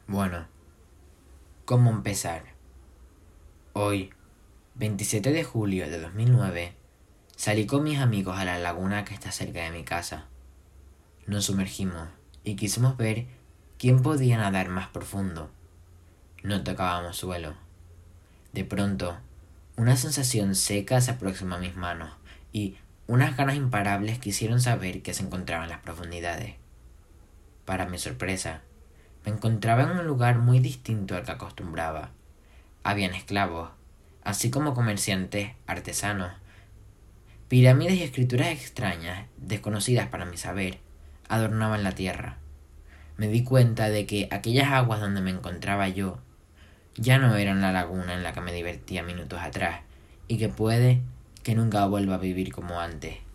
Bueno, ¿cómo empezar? Hoy, 27 de julio de 2009, salí con mis amigos a la laguna que está cerca de mi casa. Nos sumergimos y quisimos ver quién podía nadar más profundo. No tocábamos suelo. De pronto, una sensación seca se aproximó a mis manos y unas ganas imparables quisieron saber qué se encontraba en las profundidades. Para mi sorpresa, me encontraba en un lugar muy distinto al que acostumbraba. Habían esclavos, así como comerciantes, artesanos, pirámides y escrituras extrañas, desconocidas para mi saber, adornaban la tierra. Me di cuenta de que aquellas aguas donde me encontraba yo ya no eran la laguna en la que me divertía minutos atrás, y que puede que nunca vuelva a vivir como antes.